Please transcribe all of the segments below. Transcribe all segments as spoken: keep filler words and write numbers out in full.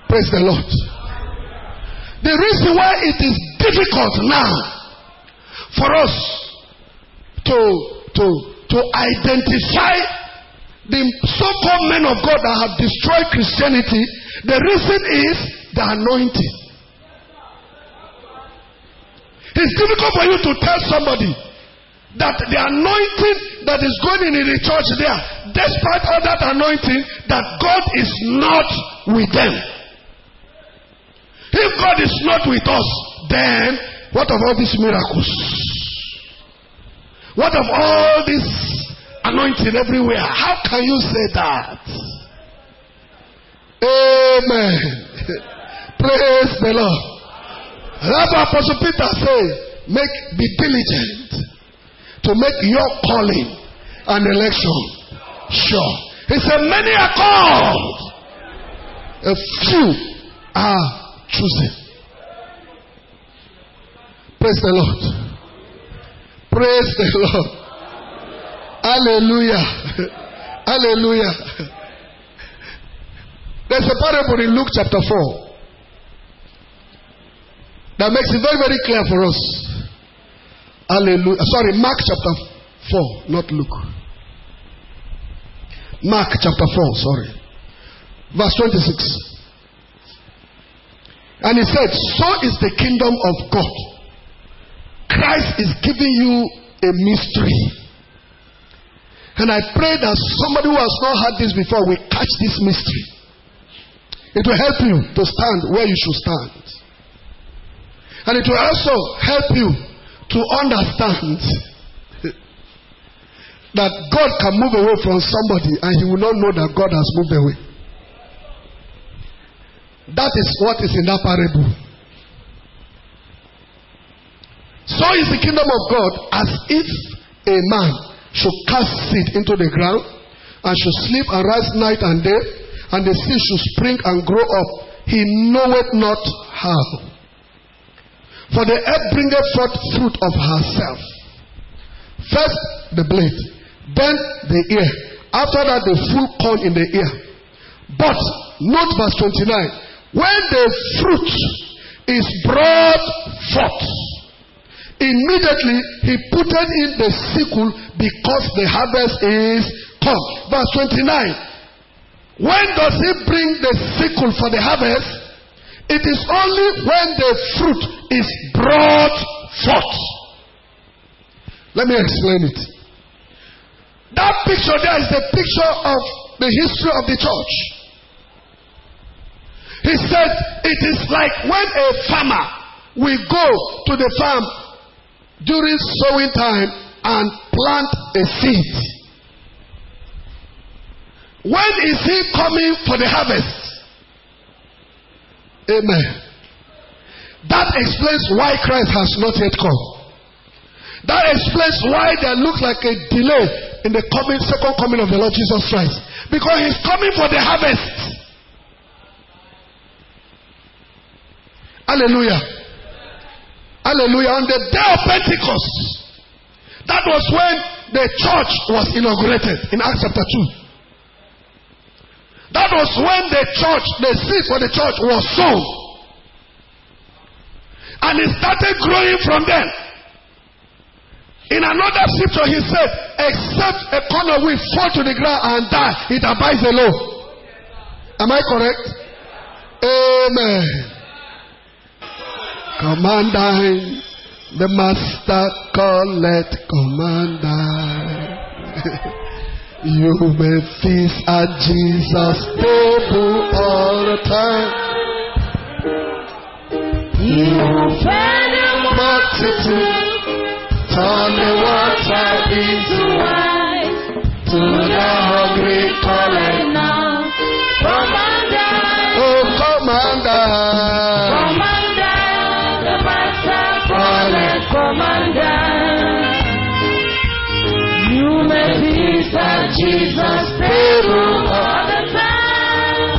Praise the Lord. The reason why it is difficult now for us to, to, to identify the so-called men of God that have destroyed Christianity, the reason is the anointing. It's difficult for you to tell somebody that the anointing that is going in the church there, despite all that anointing, that God is not with them. If God is not with us, then what of all these miracles? What of all this anointing everywhere? How can you say that? Amen. Praise the Lord. That's what Apostle Peter said. Make, be diligent to make your calling and election sure. He said, many are called, a few are choosing. Praise the Lord. Praise the Lord. Hallelujah. Hallelujah. There's a parable in Luke chapter four that makes it very, very clear for us. Hallelujah. Sorry, Mark chapter four, not Luke. Mark chapter four, sorry. Verse twenty-six. And he said, so is the kingdom of God. Christ is giving you a mystery. And I pray that somebody who has not heard this before will catch this mystery. It will help you to stand where you should stand. And it will also help you to understand that God can move away from somebody and he will not know that God has moved away. That is what is in that parable. So is the kingdom of God as if a man should cast seed into the ground and should sleep and rise night and day, and the seed should spring and grow up. He knoweth not how. For the earth bringeth forth fruit of herself. First the blade, then the ear. After that the full corn in the ear. But, note verse twenty-nine. When the fruit is brought forth, immediately he putteth in the sickle because the harvest is come. Verse twenty-nine. When does he bring the sickle for the harvest? It is only when the fruit is brought forth. Let me explain it. That picture there is the picture of the history of the church. He said it is like when a farmer will go to the farm during sowing time and plant a seed. When is he coming for the harvest? Amen. That explains why Christ has not yet come. That explains why there looks like a delay in the coming, second coming of the Lord Jesus Christ. Because he's coming for the harvest. Hallelujah. Hallelujah. On the day of Pentecost, that was when the church was inaugurated in Acts chapter two. That was when the church, the seed for the church was sown. And it started growing from then. In another scripture he said, except a corn of wheat fall to the ground and die, it abides alone. Am I correct? Amen. Commander, the master calleth commander. You may feast at Jesus' table all the time. You fed a multitude, turn the water into wine. To the hungry calleth now, commander. Oh, commander. You may feast at Jesus' table all the time.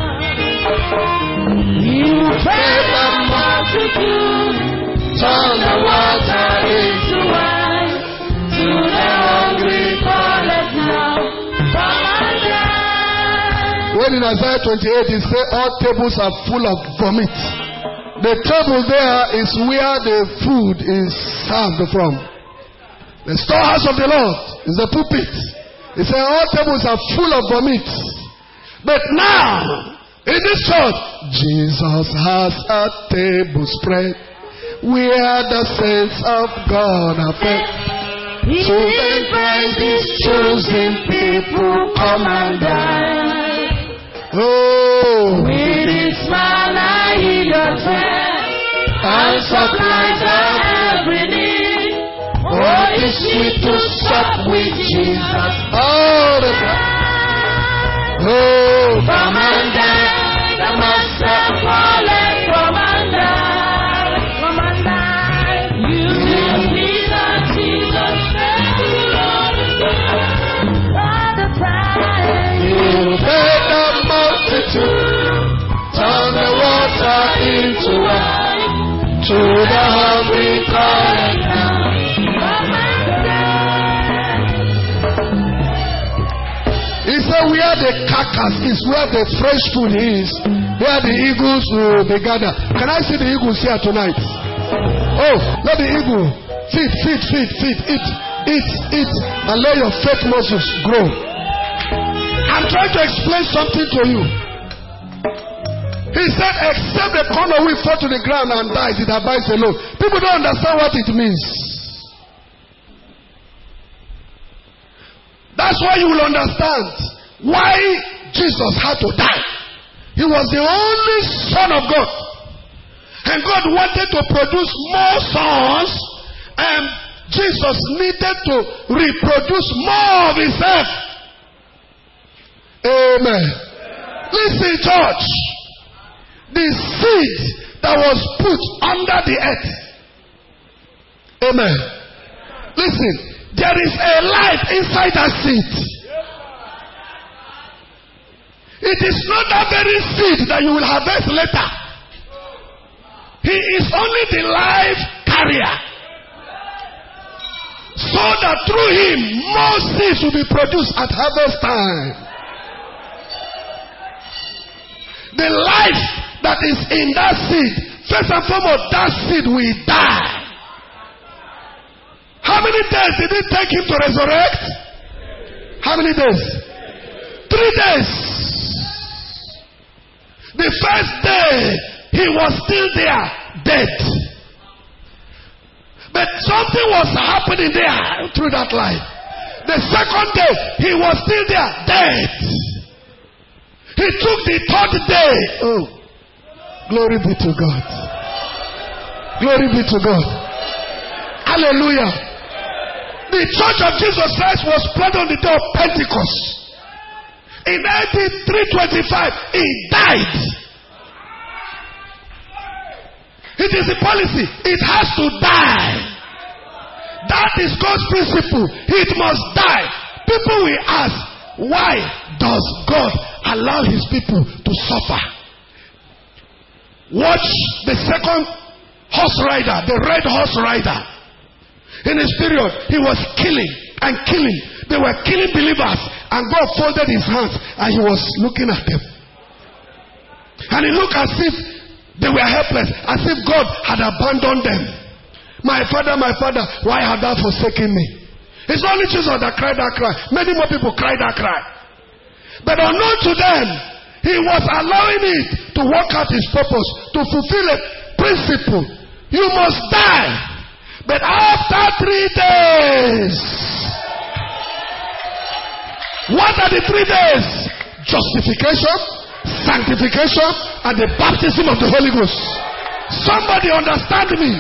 You fed the multitude, turn the water into wine. To the hungry calleth now, commander. When Then in Isaiah twenty-eight, he said, all tables are full of vomit. The table there is where the food is served from. The storehouse of the Lord is the pulpit. He said, all tables are full of vomit. But now, in this church, Jesus has a table spread where the saints of God are fed. To invite His chosen people, come and dine. Oh, with His manna He does well, and supplies our every need. Oh, it's sweet to sup with Jesus all the time. Oh, come and dine, the Master calleth, come and dine, come and dine. You will need a Jesus, all the time. You fed the multitude, turn the water into wine, to the hungry calling now. He said where the carcass is, where the fresh food is, where the eagles will be gathered. Can I see the eagles here tonight? Oh, let the eagle feed, feed, feed, feed, eat, eat, eat, and let your faith muscles grow. I'm trying to explain something to you. He said, except the corn of wheat fall to the ground and dies, it abides alone. People don't understand what it means. That's why you will understand why Jesus had to die. He was the only Son of God. And God wanted to produce more sons, and Jesus needed to reproduce more of Himself. Amen. Listen, church. The seed that was put under the earth. Amen. Listen. There is a life inside that seed. It is not that very seed that you will harvest later. He is only the life carrier. So that through Him, more seeds will be produced at harvest time. The life that is in that seed, first and foremost, that seed will die. How many days did it take Him to resurrect? How many days? Three days. The first day, He was still there, dead. But something was happening there through that life. The second day, He was still there, dead. He took the third day. Oh, glory be to God. Glory be to God. Hallelujah. The church of Jesus Christ was planted on the day of Pentecost. In A D three twenty-five, He died. It is a policy. It has to die. That is God's principle. It must die. People will ask, why does God allow His people to suffer? Watch the second horse rider, the red horse rider. In his period, he was killing and killing. They were killing believers, and God folded His hands and He was looking at them. And it looked as if they were helpless, as if God had abandoned them. My Father, my Father, why have thou forsaken me? It's only Jesus that cried that cry. Many more people cried that cry. But unknown to them, He was allowing it to work out His purpose, to fulfill a principle. You must die. But after three days, what are the three days? Justification, sanctification, and the baptism of the Holy Ghost. Somebody understand me?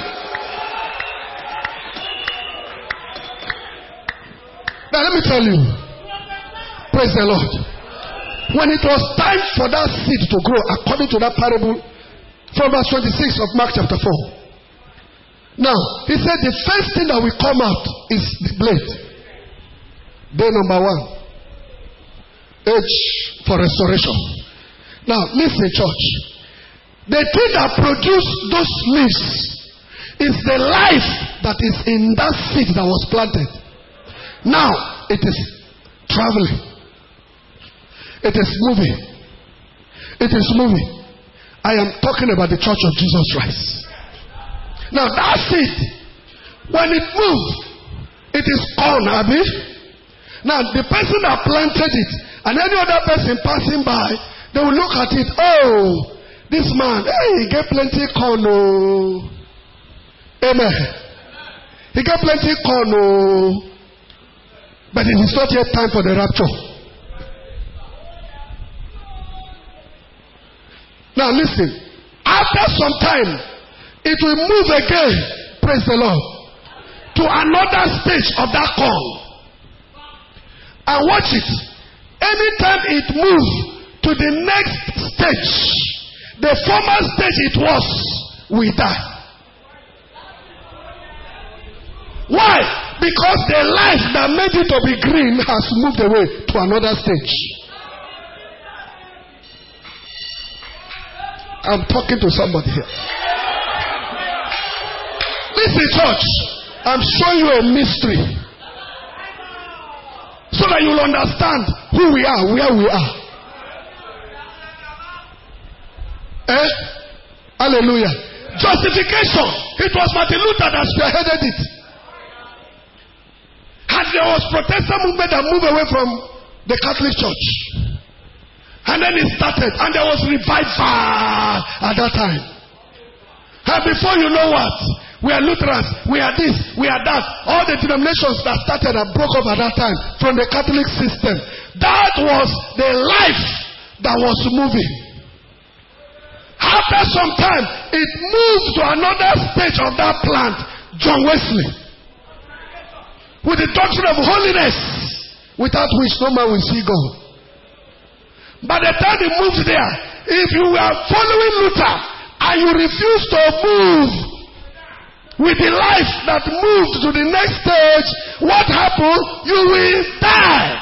Now let me tell you. Praise the Lord. When it was time for that seed to grow, according to that parable from verse twenty-six of Mark chapter four. Now, He said the first thing that will come out is the blade. Day number one. Age for restoration. Now, listen, church. The thing that produced those leaves is the life that is in that seed that was planted. Now, it is traveling. It is moving. It is moving. I am talking about the church of Jesus Christ. Now that seed, when it moves, it is on, Abi. Now the person that planted it and any other person passing by, they will look at it. Oh, this man, hey, he get plenty corn. Oh. Amen. He get plenty corn. Oh. But it is not yet time for the rapture. Now listen, after some time, it will move again, praise the Lord, to another stage of that corn. And watch it. Anytime it moves to the next stage, the former stage it was will die. Why? Because the life that made it to be green has moved away to another stage. I'm talking to somebody here. Listen, church, I'm showing you a mystery so that you'll understand who we are, where we are. Eh? Hallelujah. Justification. It was Martin Luther that spearheaded it. And there was Protestant movement that moved away from the Catholic Church. And then it started, and there was revival at that time. And before you know what, we are Lutherans, we are this, we are that. All the denominations that started and broke up at that time from the Catholic system. That was the life that was moving. After some time, it moved to another stage of that plant, John Wesley, with the doctrine of holiness, without which no man will see God. By the time he moved there, if you were following Luther and you refuse to move with the life that moved to the next stage, what happened? You will die.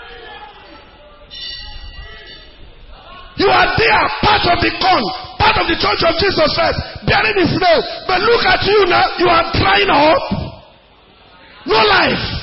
You are there, part of the corn, part of the church of Jesus Christ, bearing his name. But look at you now, you are drying up. No life.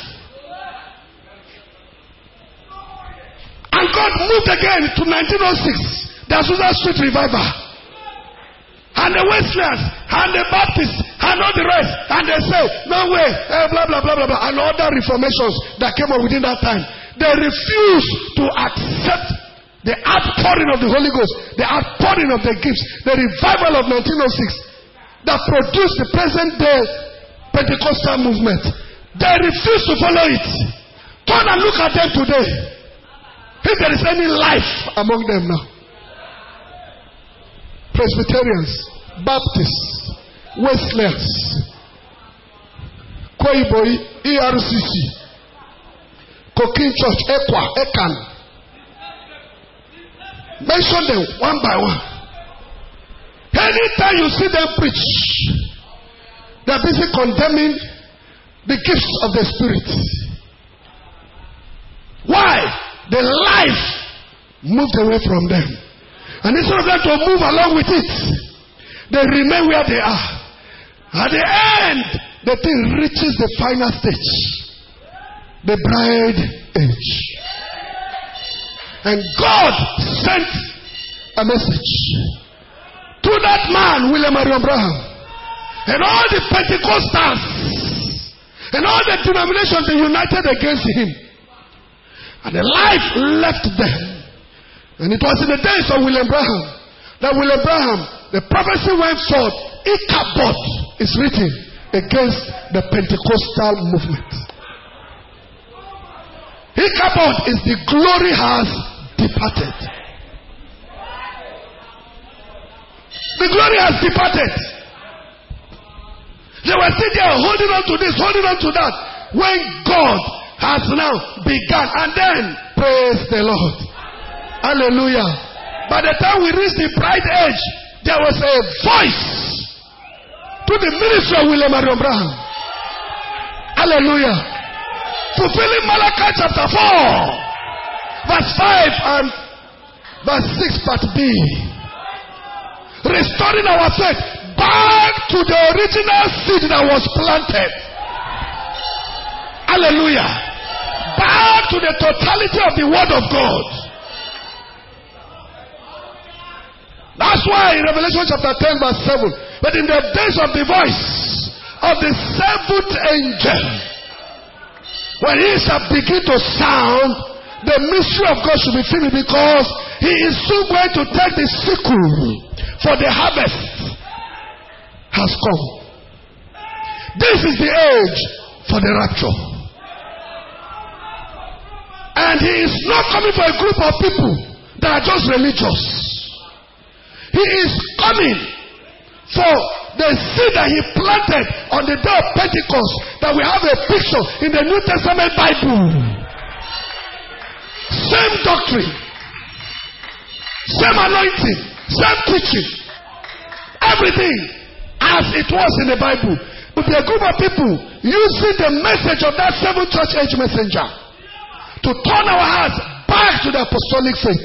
And God moved again to nineteen oh six, the Azusa Street Revival. And the Wesleyans, and the Baptists, and all the rest. And they say, no way, eh, blah, blah, blah, blah, blah. And other reformations that came up within that time. They refused to accept the outpouring of the Holy Ghost, the outpouring of the gifts, the revival of nineteen oh six that produced the present day Pentecostal movement. They refused to follow it. Turn and look at them today. If there is any life among them now. Presbyterians, Baptists, Wesleyans, Koiboi, E R C C, Coquin Church, Ekwa, Ekan. Mention them one by one. Anytime you see them preach, they are busy condemning the gifts of the Spirit. Why? The life moved away from them. And instead of them to move along with it, they remain where they are. At the end, the thing reaches the final stage. The bride age. And God sent a message to that man, William Marion Branham, and all the Pentecostals, and all the denominations that united against him. And the life left them. And it was in the days of William Branham that William Branham, the prophecy went forth. Ichabod is written against the Pentecostal movement. Ichabod is the glory has departed. The glory has departed. They were sitting there holding on to this, holding on to that. When God has now begun. And then, praise the Lord. Hallelujah. By the time we reach the bride age, there was a voice to the ministry of William Marion Branham. Hallelujah. Fulfilling Malachi chapter four, verse five and verse six, part B. Restoring our faith back to the original seed that was planted. Hallelujah. Back to the totality of the word of God. That's why in Revelation chapter ten verse seven, but in the days of the voice of the seventh angel, when he shall begin to sound, the mystery of God should be finished, because he is soon going to take the sickle, for the harvest has come. This is the age for the rapture. And he is not coming for a group of people that are just religious. He is coming for the seed that he planted on the day of Pentecost, that we have a picture in the New Testament Bible. Same doctrine, same anointing, same teaching, everything as it was in the Bible. With a group of people using the message of that seventh church age messenger to turn our hearts back to the apostolic faith.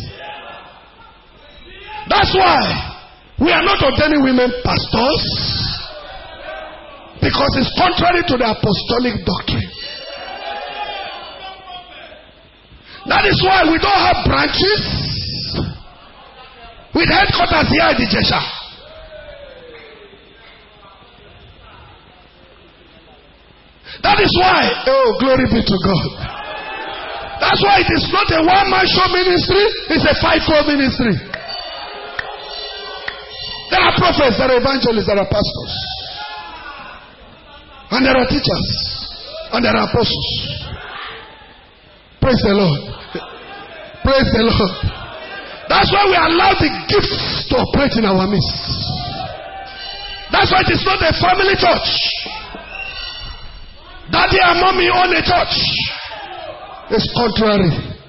That's why we are not ordaining women pastors, because it's contrary to the apostolic doctrine. That is why we don't have branches with headquarters here at the Jesha. That is why, oh, glory be to God. That's why it is not a one-man show ministry, it's a five-fold ministry. There are prophets, there are evangelists, there are pastors, and there are teachers, and there are apostles. Praise the Lord. Praise the Lord. That's why we allow the gifts to operate in our midst. That's why it is not a family church. Daddy and mommy own a church. It's contrary.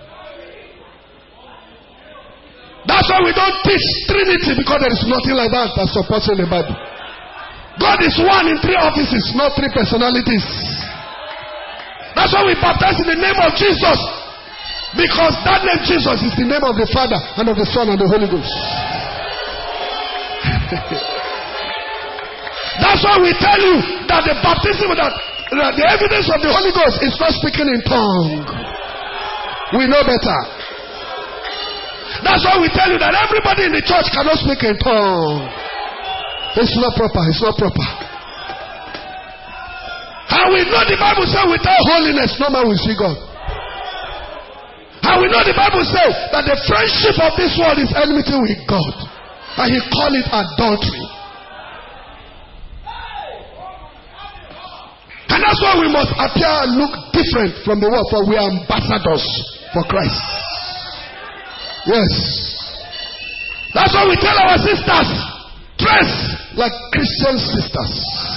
That's why we don't teach Trinity, because there is nothing like that that supports in the Bible. God is one in three offices, not three personalities. That's why we baptize in the name of Jesus, because that name Jesus is the name of the Father and of the Son and the Holy Ghost. That's why we tell you that the baptism, that, that the evidence of the Holy Ghost is not speaking in tongue. We know better. That's why we tell you that everybody in the church cannot speak in tongue. It's not proper. It's not proper. And we know the Bible says without holiness no man will see God. And we know the Bible says that the friendship of this world is enmity with God. And he called it adultery. And that's why we must appear and look different from the world, for we are ambassadors for Christ. Yes. That's why we tell our sisters, dress like Christian sisters.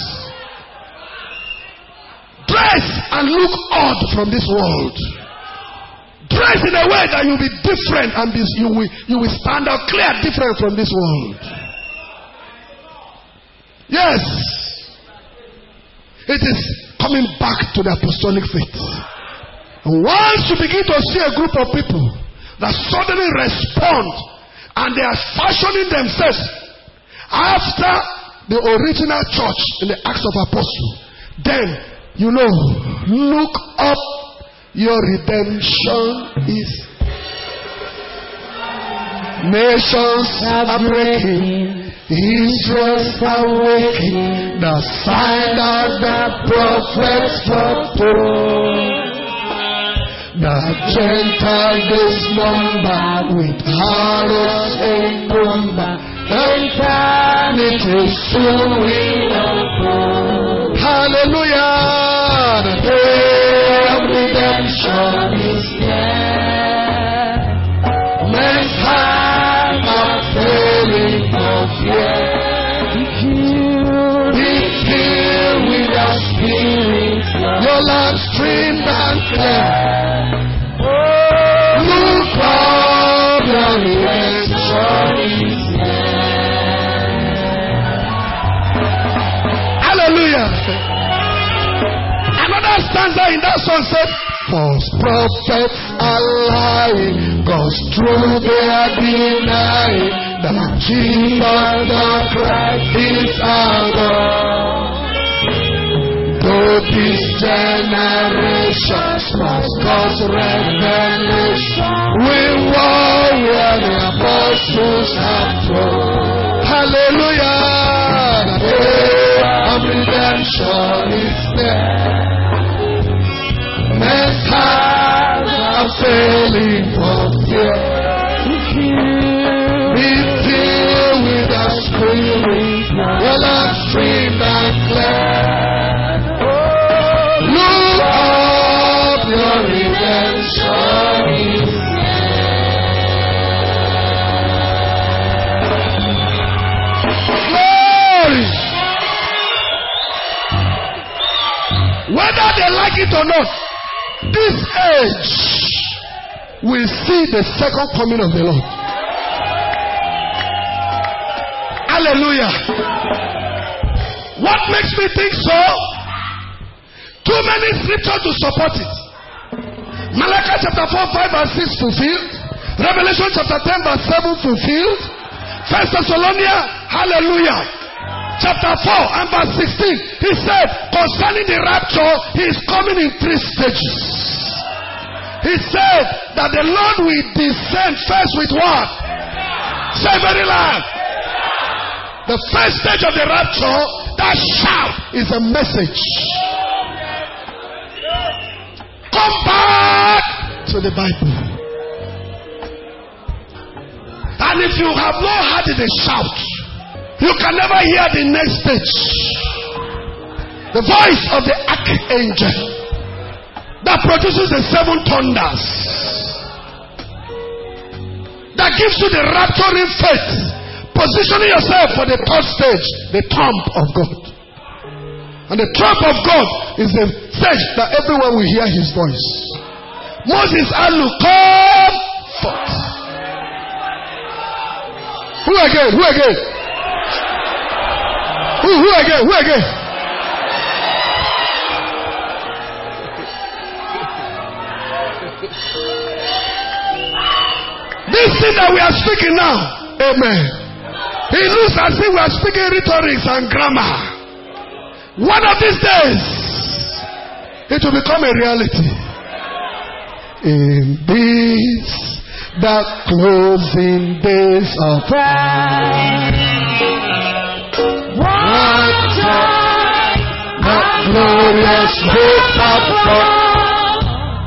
Dress and look odd from this world. Dress in a way that you will be different, and be, you, will, you will stand out clear different from this world. Yes. It is coming back to the apostolic faith. And once you begin to see a group of people that suddenly respond, and they are fashioning themselves after the original church in the Acts of Apostles, then you know, look up, your redemption is. Nations are breaking, Israel's awakening, the sign of the prophets foretold. The Gentiles dismembered with arrows and number, eternity soon will unfold. Hallelujah! The day of redemption is near. Men's hearts are failing for fear. Be filled with the Spirit. Your love streamed and clear. Look up, your redemption is near. Hallelujah! Another stanza in that song said, false prophets are lying, God's truth they are denying, that Jesus the Christ is our God. Though This generation's past God's revelation. We war where the apostles have told. Hallelujah. The day of redemption is there. Men's hearts are failing for fear. Be filled with the Spirit, well and stream and clear. Look up, your redemption is glory. Whether they like it or not, this age will see the second coming of the Lord. Hallelujah. What makes me think so? Too many scriptures to support it. Malachi chapter four, five and six fulfilled. Revelation chapter ten verse seven fulfilled. First Thessalonians, hallelujah. Chapter four and verse sixteen. He said concerning the rapture, he is coming in three stages. He said that the Lord will descend first with what? Say very loud. The first stage of the rapture, that shout is a message. Come back to the Bible. And if you have not heard the shout, you can never hear the next stage. The voice of the archangel that produces the seven thunders, that gives you the rapturing faith, positioning yourself for the third stage, the trump of God. And the trump of God is the stage that everyone will hear his voice. Moses and Luke, come forth. Who again? Who again? Who, who again? Who again? This thing that we are speaking now, amen. It looks as if we are speaking rhetorics and grammar. One of these days, it will become a reality. In these, the closing days of time, one time, the glorious hope of God,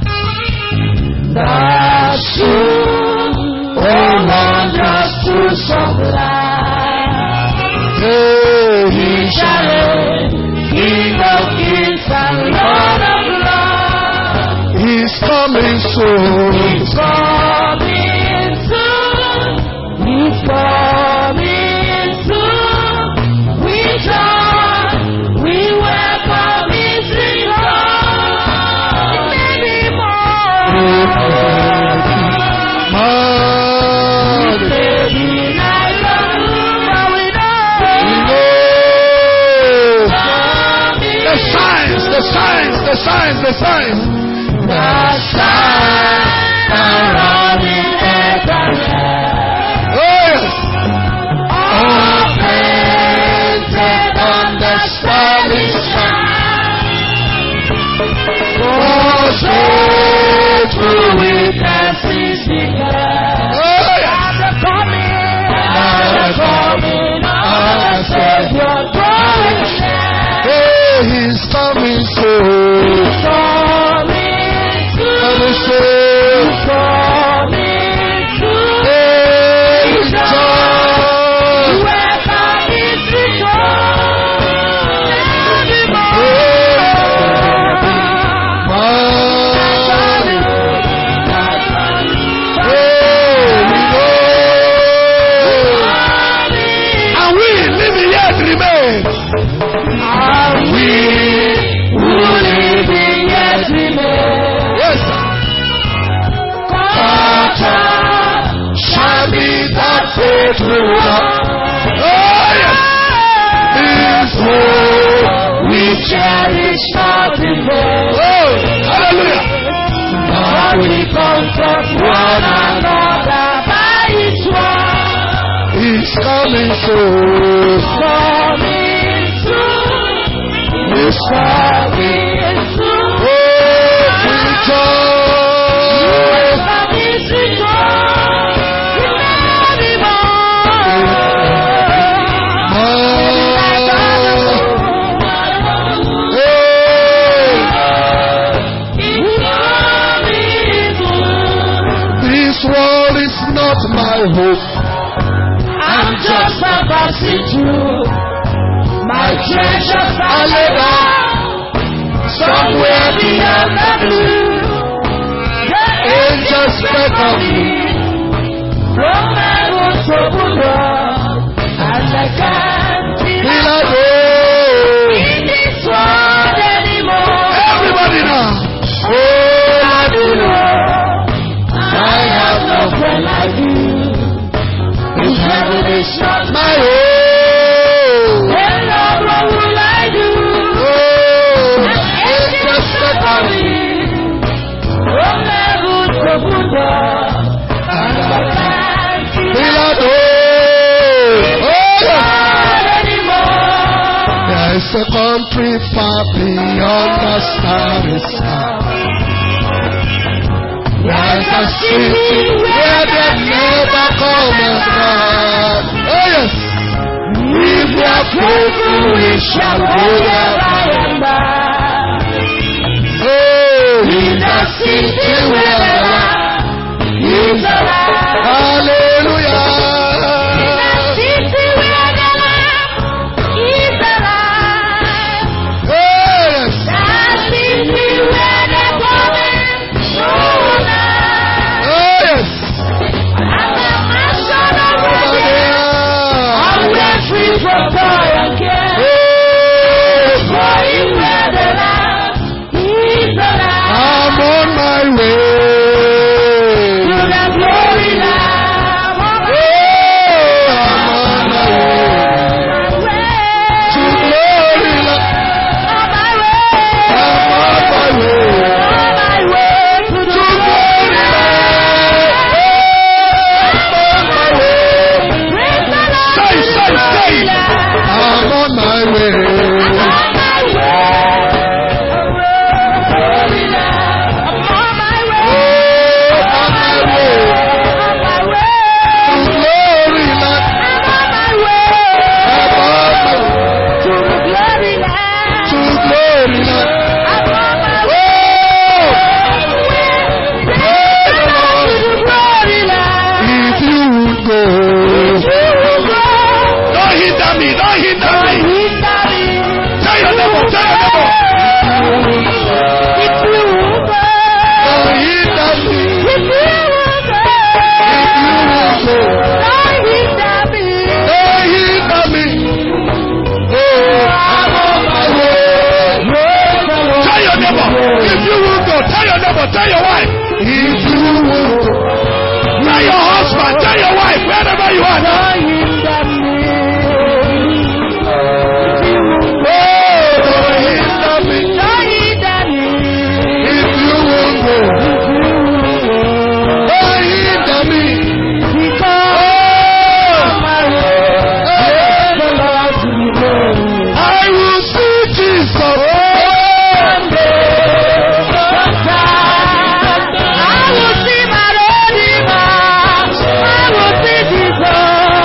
that soon, oh Lord, just to supply, he shall reign, King of kings and Lord of lords. He's coming soon. He's coming soon. He's coming soon. We joy, we welcome his return. Many more. The signs, the signs, the signs. The signs are running everywhere. Oh yes. All painted on the Spanish sky. Oh, faithful witnesses declare. Oh yes. At the coming, at the coming of the Savior, drawing near. He's coming soon. He's coming soon. He's coming soon. He's coming. Welcome his return. And we living yet remain. And we who living yet remain. Yes, sir. God shall be that faithful one. Oh yes. His word we cherish not in vain. Oh, hallelujah. But we comfort one another by his word. He's coming soon. He's coming soon. He's coming. Hope. I'm just a passing through. My treasures are laid up somewhere beyond the blue. The angels beckon me from heaven's open door, and I can't feel in this world anymore. Everybody now. Oh, I do know I have no friend like you. Heaven is not my home. Then Lord, what will I do? Oh, angels beckon me from heaven's open door, and I can't feel anymore. There is a country far beyond the starry sky. There's a city where the never comes back. Oh yes. If we are faithful, we shall go there by and by. Oh, in the city where the Lamb is alive. Hallelujah. In the city where the Lamb is alive. Oh yes. That city where the woman knows. From joy and care, oh, going where the Lamb is alive. I'm on my way to the glory Lamb. Oh, I'm on my way to glory Lamb. On my way, I'm on my way, on my way to the glory Lamb. I'm on my way. Praise the Lord. Say, say, say. I'm on my way. I'm on my way. Glory Lamb. I'm on my way. Oh, on my way. On my way. To glory Lamb. I'm on my way. I'm on my way. To the glory Lamb. To glory Lamb. I'm on my Oh, way. Praise the Lord. To the glory Lamb. if you would go. If you will go, Don't hinder me, don't hinder me. don't hinder me. Tell your neighbor, tell your neighbor. If you will go, Don't hinder me. if you will go, If you will go. don't hinder me. Don't hinder me. Oh, I'm on my way. Tell your neighbor, if you will go, tell your neighbor, tell your wife. If you will go. Tell your husband, tell your wife, wherever you are now. Don't hinder me. Oh, don't hinder me. Don't hinder me. If you will go. Don't hinder me. Because on my way, praise the Lord to the glory. I will see Jesus. One day, sometime, I will see my Redeemer. I will see Jesus.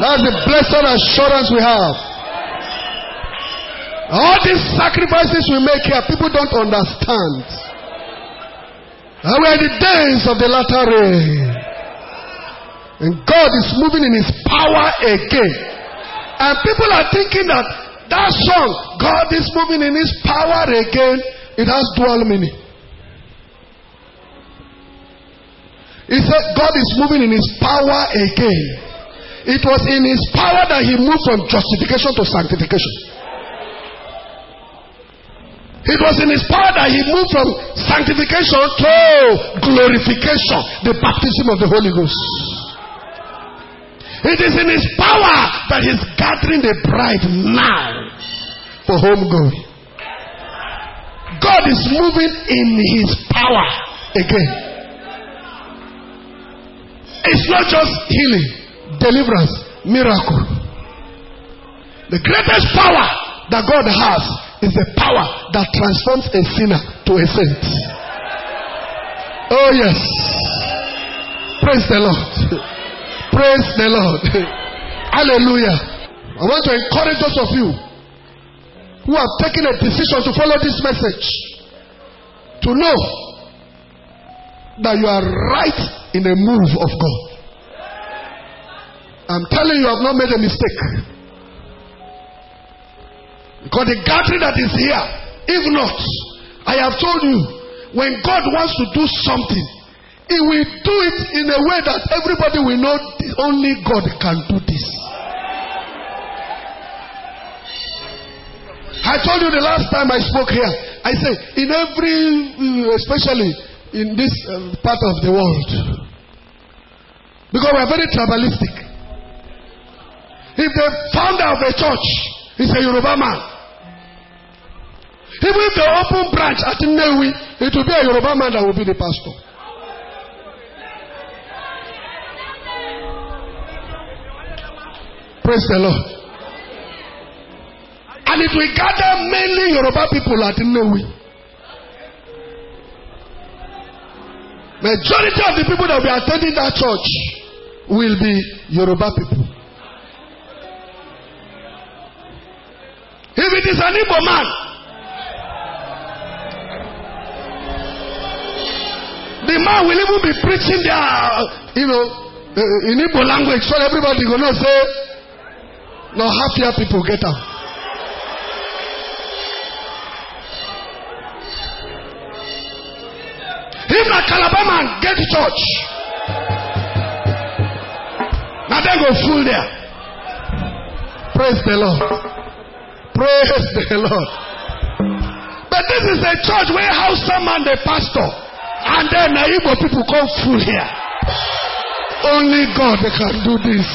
That's the blessed assurance we have. All these sacrifices we make here, people don't understand. And we are in the days of the latter rain. And God is moving in His power again. And people are thinking that that song, God is moving in His power again, it has dual meaning. He said God is moving in His power again. It was in His power that He moved from justification to sanctification. It was in His power that He moved from sanctification to glorification, the baptism of the Holy Ghost. It is in His power that He's gathering the bride now for homegoing. God is moving in His power again. It's not just healing, deliverance, miracle. The greatest power that God has is the power that transforms a sinner to a saint. Oh yes. Praise the Lord. Praise the Lord. Hallelujah. I want to encourage those of you who have taken a decision to follow this message to know that you are right in the move of God. I'm telling you, you have not made a mistake. Because the gathering that is here, if not, I have told you, when God wants to do something, He will do it in a way that everybody will know only God can do this. I told you the last time I spoke here, I said, in every, especially in this uh, part of the world, because we are very tribalistic. If the founder of a church is a Yoruba man, even if they open branch at Nnewi, it will be a Yoruba man that will be the pastor. Praise the Lord. And it will gather mainly Yoruba people at Nnewi. Majority of the people that will be attending that church will be Yoruba people. If it is an Igbo man, the man will even be preaching their, you know, in Igbo language, so everybody will not say, no, half your people get out. If a Calabar man get to church, now they go full there. Praise the Lord. Praise the Lord. But this is a church where Hausa man the pastor, and then the Igbo people come full here. Only God can do this.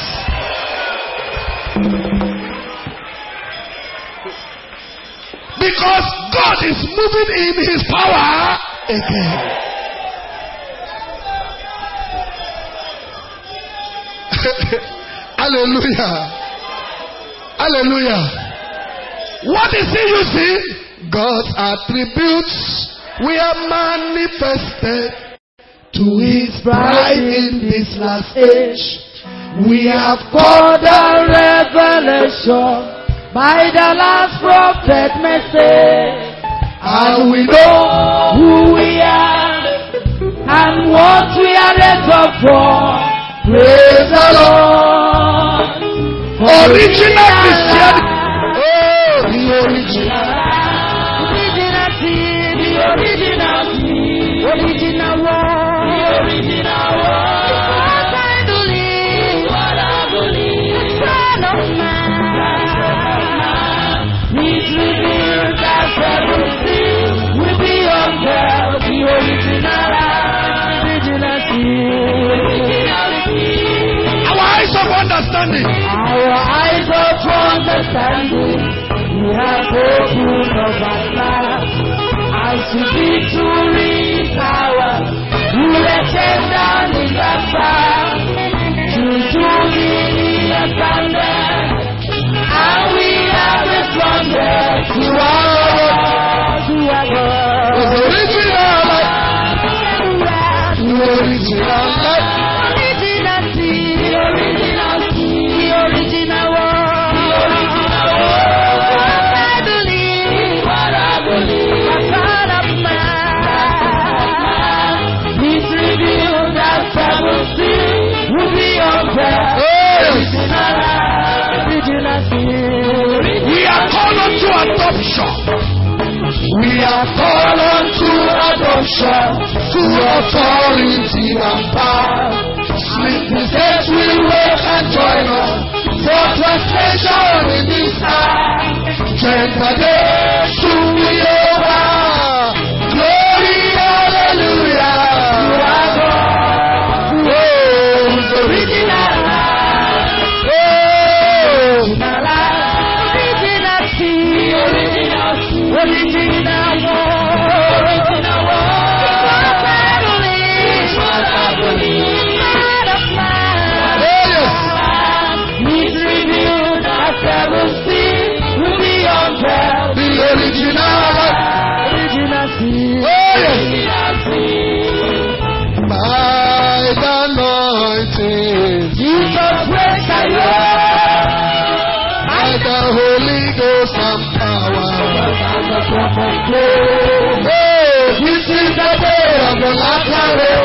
Because God is moving in His power again. Hallelujah. Hallelujah. What is it you see? God's attributes we are manifested to His bride in this last age. We have got a revelation by the last prophet message, and we know who we are and what we are reserved for. Praise the Lord. Original Christianity. Oh, the original. The original me. Original one. The original one. What I believe. What I believe. The Son of Man. He's revealed as everything will be unveiled. The original. Our eyes of understanding. Our eyes of understanding. We have opened up our lives. As to victory power. We let them down in the fire. To do the abandon. And we have responded to our to our original life. The original life. The original life. The original life. adoption. We are called unto adoption, to authority and power. Sleeping saints will wake and join us for translation in this hour. Gentle days soon be over. Glory, hallelujah. You are God. Oh, who's original? Oh, original, original, original, original one, original one. By the anointing, Jesus breaks the yoke. by the Holy Ghost and power. Oh, this is the day of the latter rain.